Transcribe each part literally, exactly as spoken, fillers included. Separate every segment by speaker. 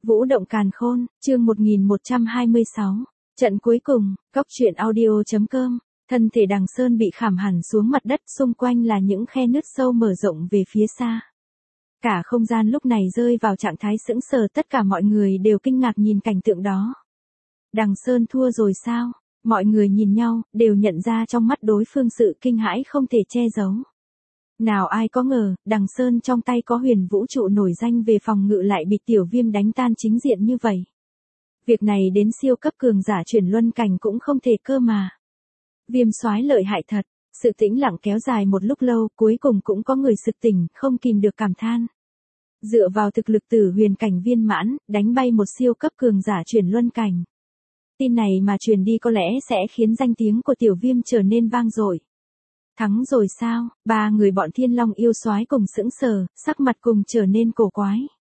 Speaker 1: Vũ động càn khôn, chương một nghìn một trăm hai mươi sáu. Trận cuối cùng, góc truyện audio.com. Thân thể Đằng Sơn bị khảm hẳn xuống mặt đất, xung quanh là những khe nứt sâu mở rộng về phía xa. Cả không gian lúc này rơi vào trạng thái sững sờ, tất cả mọi người đều kinh ngạc nhìn cảnh tượng đó. Đằng Sơn thua rồi sao? Mọi người nhìn nhau, đều nhận ra trong mắt đối phương sự kinh hãi không thể che giấu. Nào ai có ngờ, Đằng Sơn trong tay có huyền vũ trụ nổi danh về phòng ngự lại bị Tiểu Viêm đánh tan chính diện như vậy. Việc này đến siêu cấp cường giả chuyển luân cảnh cũng không thể cơ mà. Viêm soái lợi hại thật. Sự tĩnh lặng kéo dài một lúc lâu, cuối cùng cũng có người sực tỉnh, không kìm được cảm than. Dựa vào thực lực tử huyền cảnh viên mãn, đánh bay một siêu cấp cường giả chuyển luân cảnh. Tin này mà truyền đi có lẽ sẽ khiến danh tiếng của Tiểu Viêm trở nên vang dội. Thắng rồi sao? Ba người bọn Thiên Long yêu soái cùng sững sờ, sắc mặt cùng trở nên cổ quái.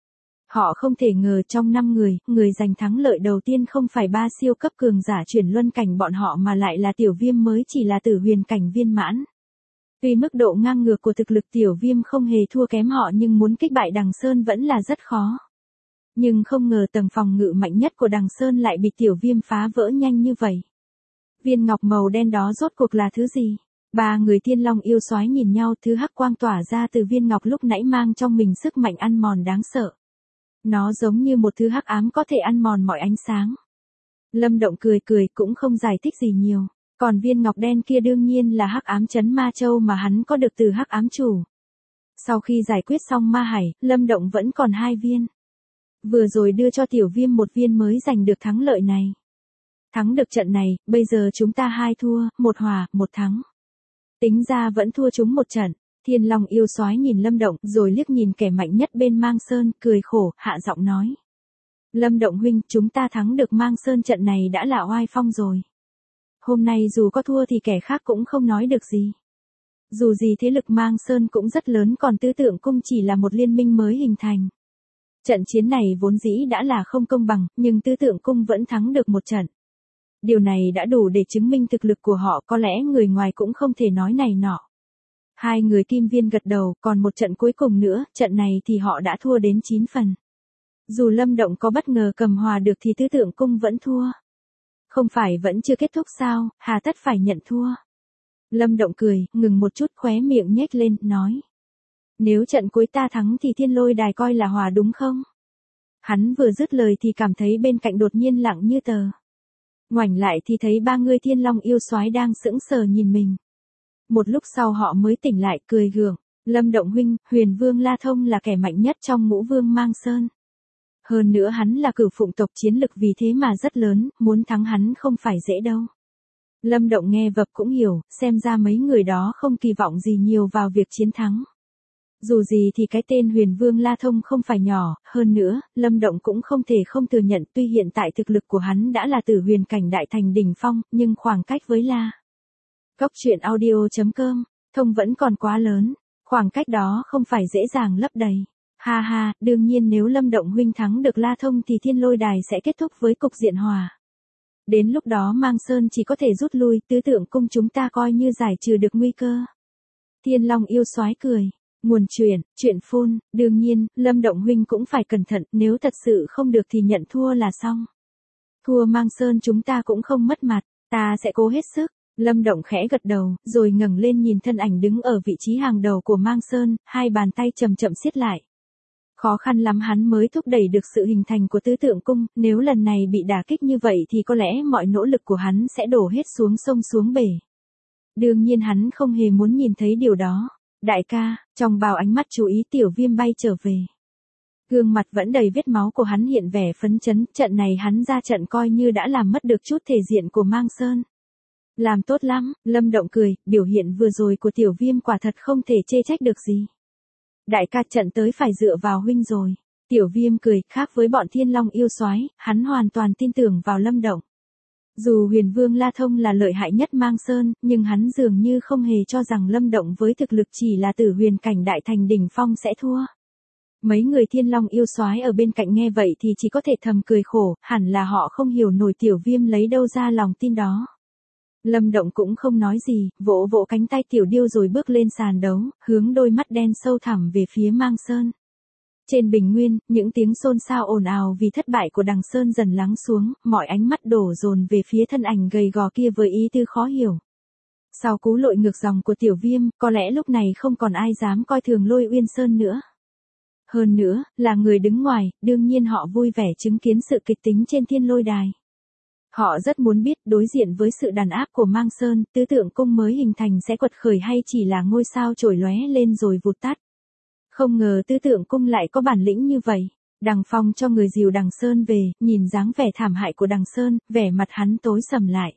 Speaker 1: Họ không thể ngờ trong năm người, người giành thắng lợi đầu tiên không phải ba siêu cấp cường giả chuyển luân cảnh bọn họ mà lại là Tiểu Viêm mới chỉ là tử huyền cảnh viên mãn. Tuy mức độ ngang ngược của thực lực Tiểu Viêm không hề thua kém họ nhưng muốn kích bại Đằng Sơn vẫn là rất khó. Nhưng không ngờ tầng phòng ngự mạnh nhất của Đằng Sơn lại bị Tiểu Viêm phá vỡ nhanh như vậy. Viên ngọc màu đen đó rốt cuộc là thứ gì? Ba người Thiên Long yêu soái nhìn nhau, thứ hắc quang tỏa ra từ viên ngọc lúc nãy mang trong mình sức mạnh ăn mòn đáng sợ. Nó giống như một thứ hắc ám có thể ăn mòn mọi ánh sáng. Lâm Động cười cười cũng không giải thích gì nhiều. Còn viên ngọc đen kia đương nhiên là hắc ám chấn ma châu mà hắn có được từ hắc ám chủ. Sau khi giải quyết xong ma hải, Lâm Động vẫn còn hai viên. Vừa rồi đưa cho Tiểu Viêm một viên mới giành được thắng lợi này. Thắng được trận này, bây giờ chúng ta hai thua, một hòa, một thắng. Tính ra vẫn thua chúng một trận. Thiên Long yêu soái nhìn Lâm Động rồi liếc nhìn kẻ mạnh nhất bên Mang Sơn, cười khổ, hạ giọng nói. Lâm Động huynh, chúng ta thắng được Mang Sơn trận này đã là oai phong rồi. Hôm nay dù có thua thì kẻ khác cũng không nói được gì. Dù gì thế lực Mang Sơn cũng rất lớn, còn Tứ Tượng Cung chỉ là một liên minh mới hình thành. Trận chiến này vốn dĩ đã là không công bằng, nhưng Tứ Tượng Cung vẫn thắng được một trận. Điều này đã đủ để chứng minh thực lực của họ, có lẽ người ngoài cũng không thể nói này nọ. Hai người Kim Viên gật đầu, còn một trận cuối cùng nữa, trận này thì họ đã thua đến chín phần. Dù Lâm Động có bất ngờ cầm hòa được thì Tứ Tượng Cung vẫn thua. Không phải vẫn chưa kết thúc sao, hà tất phải nhận thua. Lâm Động cười, ngừng một chút, khóe miệng nhếch lên, nói. Nếu trận cuối ta thắng thì Thiên Lôi Đài coi là hòa đúng không? Hắn vừa dứt lời thì cảm thấy bên cạnh đột nhiên lặng như tờ. Ngoảnh lại thì thấy ba người Thiên Long yêu soái đang sững sờ nhìn mình. Một lúc sau họ mới tỉnh lại, cười gượng. Lâm Động huynh, Huyền Vương La Thông là kẻ mạnh nhất trong ngũ vương Mang Sơn. Hơn nữa hắn là cửu phụng tộc, chiến lực vì thế mà rất lớn, muốn thắng hắn không phải dễ đâu. Lâm Động nghe vập cũng hiểu, xem ra mấy người đó không kỳ vọng gì nhiều vào việc chiến thắng. Dù gì thì cái tên Huyền Vương La Thông không phải nhỏ, hơn nữa, Lâm Động cũng không thể không thừa nhận tuy hiện tại thực lực của hắn đã là tử huyền cảnh đại thành đỉnh phong, nhưng khoảng cách với La Góc truyện audio.com, Thông vẫn còn quá lớn, khoảng cách đó không phải dễ dàng lấp đầy. Ha ha, đương nhiên nếu Lâm Động huynh thắng được La Thông thì Thiên Lôi Đài sẽ kết thúc với cục diện hòa. Đến lúc đó Mang Sơn chỉ có thể rút lui, Tứ Tượng Cung chúng ta coi như giải trừ được nguy cơ. Thiên Long yêu soái cười. Nguồn chuyện, chuyện phun, đương nhiên, Lâm Động huynh cũng phải cẩn thận, nếu thật sự không được thì nhận thua là xong. Thua Mang Sơn chúng ta cũng không mất mặt, ta sẽ cố hết sức. Lâm Động khẽ gật đầu, rồi ngẩng lên nhìn thân ảnh đứng ở vị trí hàng đầu của Mang Sơn, hai bàn tay chậm chậm siết lại. Khó khăn lắm hắn mới thúc đẩy được sự hình thành của Tứ Tượng Cung, nếu lần này bị đả kích như vậy thì có lẽ mọi nỗ lực của hắn sẽ đổ hết xuống sông xuống bể. Đương nhiên hắn không hề muốn nhìn thấy điều đó. Đại ca, trong bao ánh mắt chú ý Tiểu Viêm bay trở về. Gương mặt vẫn đầy vết máu của hắn hiện vẻ phấn chấn, trận này hắn ra trận coi như đã làm mất được chút thể diện của Mang Sơn. Làm tốt lắm, Lâm Động cười, biểu hiện vừa rồi của Tiểu Viêm quả thật không thể chê trách được gì. Đại ca, trận tới phải dựa vào huynh rồi. Tiểu Viêm cười, khác với bọn Thiên Long yêu soái, hắn hoàn toàn tin tưởng vào Lâm Động. Dù Huyền Vương La Thông là lợi hại nhất Mang Sơn, nhưng hắn dường như không hề cho rằng Lâm Động với thực lực chỉ là tử huyền cảnh đại thành đỉnh phong sẽ thua. Mấy người Thiên Long yêu soái ở bên cạnh nghe vậy thì chỉ có thể thầm cười khổ, hẳn là họ không hiểu nổi Tiểu Viêm lấy đâu ra lòng tin đó. Lâm Động cũng không nói gì, vỗ vỗ cánh tay Tiểu Điêu rồi bước lên sàn đấu, hướng đôi mắt đen sâu thẳm về phía Mang Sơn. Trên bình nguyên, những tiếng xôn xao ồn ào vì thất bại của Đằng Sơn dần lắng xuống, mọi ánh mắt đổ dồn về phía thân ảnh gầy gò kia với ý tư khó hiểu. Sau cú lội ngược dòng của Tiểu Viêm, có lẽ lúc này không còn ai dám coi thường Lôi Uyên Sơn nữa. Hơn nữa, là người đứng ngoài, đương nhiên họ vui vẻ chứng kiến sự kịch tính trên thiên lôi đài. Họ rất muốn biết đối diện với sự đàn áp của Mang Sơn, tứ tượng cung mới hình thành sẽ quật khởi hay chỉ là ngôi sao trổi lóe lên rồi vụt tắt. Không ngờ tứ tượng cung lại có bản lĩnh như vậy. Đằng Phong cho người dìu Đằng Sơn về, nhìn dáng vẻ thảm hại của Đằng Sơn, vẻ mặt hắn tối sầm lại.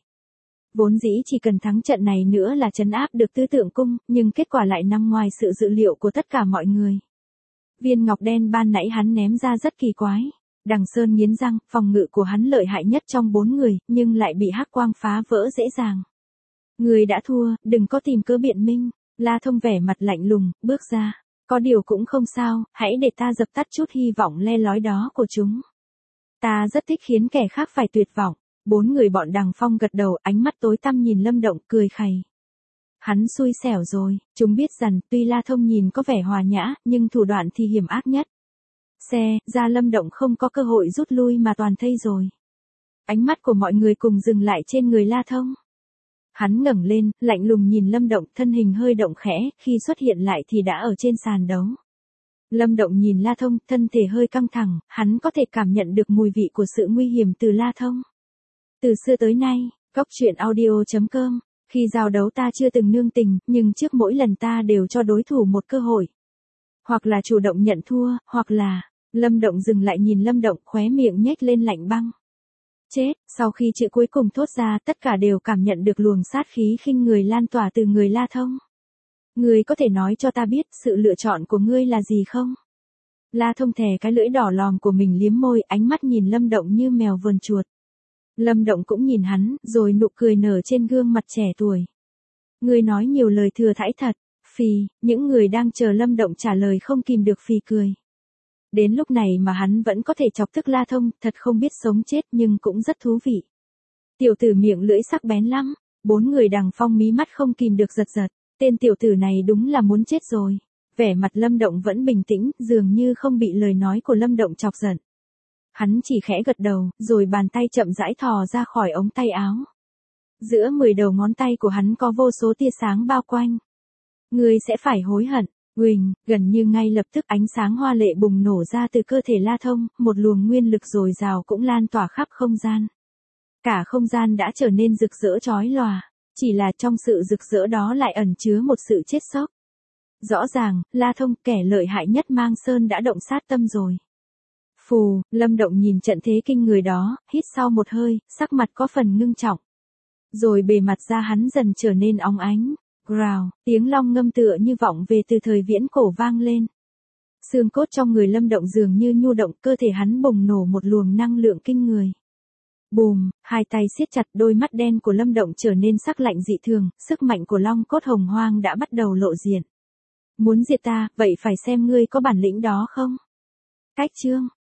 Speaker 1: Vốn dĩ chỉ cần thắng trận này nữa là trấn áp được tứ tượng cung, nhưng kết quả lại nằm ngoài sự dự liệu của tất cả mọi người. Viên ngọc đen ban nãy hắn ném ra rất kỳ quái. Đằng Sơn nghiến răng, phòng ngự của hắn lợi hại nhất trong bốn người, nhưng lại bị hắc quang phá vỡ dễ dàng. Người đã thua, đừng có tìm cớ biện minh. La Thông vẻ mặt lạnh lùng, bước ra. Có điều cũng không sao, hãy để ta dập tắt chút hy vọng le lói đó của chúng. Ta rất thích khiến kẻ khác phải tuyệt vọng. Bốn người bọn Đằng Phong gật đầu, ánh mắt tối tăm nhìn Lâm Động, cười khẩy. Hắn xui xẻo rồi, chúng biết rằng tuy La Thông nhìn có vẻ hòa nhã, nhưng thủ đoạn thì hiểm ác nhất. Xe, ra Lâm Động không có cơ hội rút lui mà toàn thây rồi. Ánh mắt của mọi người cùng dừng lại trên người La Thông. Hắn ngẩng lên, lạnh lùng nhìn Lâm Động, thân hình hơi động khẽ, khi xuất hiện lại thì đã ở trên sàn đấu. Lâm Động nhìn La Thông, thân thể hơi căng thẳng, hắn có thể cảm nhận được mùi vị của sự nguy hiểm từ La Thông. Từ xưa tới nay, Cóc Truyện Audio chấm com, khi giao đấu ta chưa từng nương tình, nhưng trước mỗi lần ta đều cho đối thủ một cơ hội. Hoặc là chủ động nhận thua, hoặc là... Lâm Động dừng lại nhìn Lâm Động, khóe miệng nhếch lên lạnh băng. Chết, sau khi chữ cuối cùng thốt ra, tất cả đều cảm nhận được luồng sát khí khinh người lan tỏa từ người La Thông. Ngươi có thể nói cho ta biết sự lựa chọn của ngươi là gì không? La Thông thè cái lưỡi đỏ lòm của mình liếm môi, ánh mắt nhìn Lâm Động như mèo vờn chuột. Lâm Động cũng nhìn hắn, rồi nụ cười nở trên gương mặt trẻ tuổi. Ngươi nói nhiều lời thừa thãi thật. Phì, những người đang chờ Lâm Động trả lời không kìm được phì cười. Đến lúc này mà hắn vẫn có thể chọc tức La Thông, thật không biết sống chết nhưng cũng rất thú vị. Tiểu tử miệng lưỡi sắc bén lắm, bốn người Đằng Phong mí mắt không kìm được giật giật, tên tiểu tử này đúng là muốn chết rồi. Vẻ mặt Lâm Động vẫn bình tĩnh, dường như không bị lời nói của Lâm Động chọc giận. Hắn chỉ khẽ gật đầu, rồi bàn tay chậm rãi thò ra khỏi ống tay áo. Giữa mười đầu ngón tay của hắn có vô số tia sáng bao quanh. Ngươi sẽ phải hối hận. Huỳnh, gần như ngay lập tức ánh sáng hoa lệ bùng nổ ra từ cơ thể La Thông, một luồng nguyên lực dồi dào cũng lan tỏa khắp không gian. Cả không gian đã trở nên rực rỡ chói lòa, chỉ là trong sự rực rỡ đó lại ẩn chứa một sự chết chóc. Rõ ràng, La Thông, kẻ lợi hại nhất Mang Sơn đã động sát tâm rồi. Phù, Lâm Động nhìn trận thế kinh người đó, hít sau một hơi, sắc mặt có phần ngưng trọng. Rồi bề mặt da hắn dần trở nên óng ánh. Growl, tiếng long ngâm tựa như vọng về từ thời viễn cổ vang lên. Xương cốt trong người Lâm Động dường như nhu động, cơ thể hắn bùng nổ một luồng năng lượng kinh người. Bùm, hai tay siết chặt, đôi mắt đen của Lâm Động trở nên sắc lạnh dị thường, sức mạnh của long cốt hồng hoang đã bắt đầu lộ diện. Muốn diệt ta, vậy phải xem ngươi có bản lĩnh đó không? Cách chương